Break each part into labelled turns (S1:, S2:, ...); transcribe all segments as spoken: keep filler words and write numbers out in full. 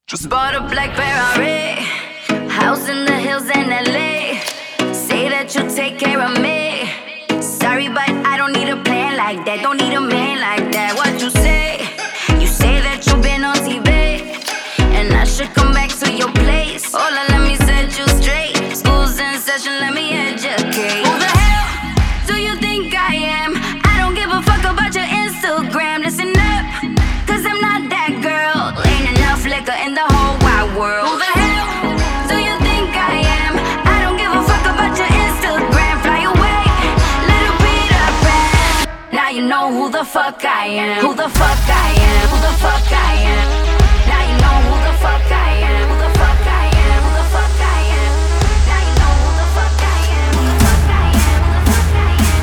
S1: Just bought a black Ferrari, house in the hills in L A. Say that you'll take care of me. Sorry, but I don't need a plan like that. Don't need a man like that. What you say? You say that you've been on T V, and I should come back to your place. Hola, let me set you straight. School's in session, let me educate. Who the hell do you think I am? I don't give a fuck about your Instagram. Listen up, cause I'm not that girl. Ain't enough liquor in the whole wide world. Who the hell do you think I am? I don't give a fuck about your Instagram. Fly away, little Peter Pan. Now you know who the fuck I am. Who the fuck I am. Who the fuck I am. Now you know who the fuck I am. Who the fuck I am. Who the fuck I am. Now you know who the fuck I am. Who the fuck I am. Who the fuck I am.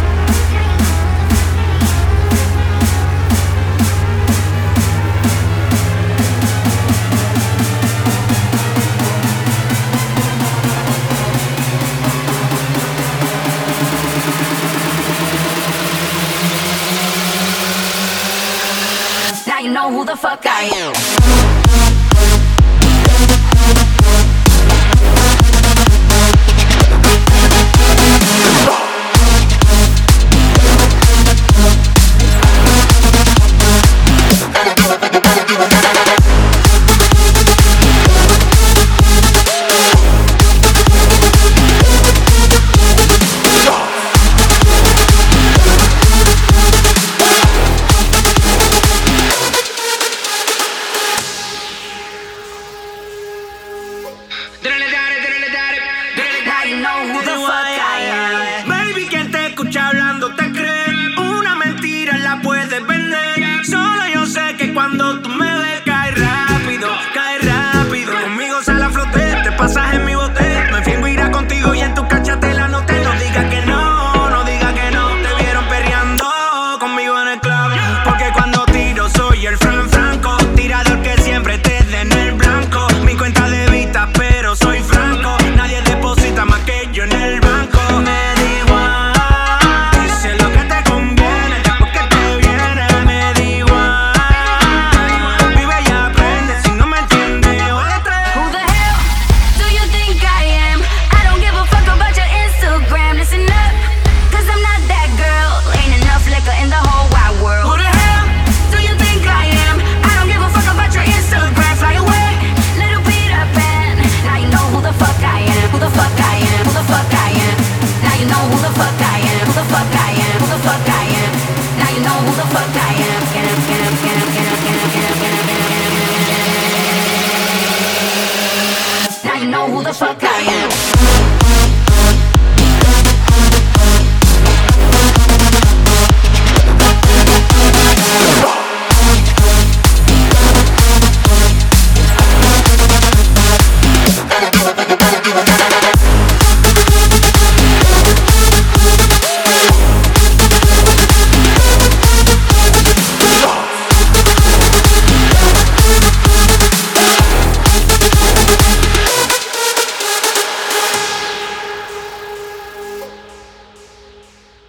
S1: Now you know who the fuck I am. Now you know who the fuck I am.
S2: Baby, quien te escucha hablando te cree. Una mentira la puedes vender. Solo yo sé que cuando tú me ves cae rápido, cae rápido. Conmigo sale a flote, te pasas en mi bote. Me fingo irá contigo y en tu cachatela no te no diga que no, no diga que no. Te vieron perreando conmigo en el club. Porque cuando tiro soy el Fran Franco, tirador que siempre te dé en el blanco. Mi cuenta de vista, pero soy franco. Nadie deposita más que yo en el banco. Me da igual, dice lo que te conviene, porque te viene. Me da igual, vive y aprende, si no me entiendes, oye tres.
S1: Who the hell do you think I am? I don't give a fuck about your Instagram. Listen up, cause I'm not that girl. Ain't enough liquor in the whole wide world. Who the hell do you think I am? I don't give a fuck about your Instagram. Fly away, little Peter Pan. Now you know who the fuck I am. Who the fuck I am. Who the fuck I am. Now you know who the fuck I am. Who the fuck I am. Who the fuck I am. Now you know who the fuck I am. Get him, get him, get him, get him, get him, get him, get him, get him, get him. Now you know who the fuck I am.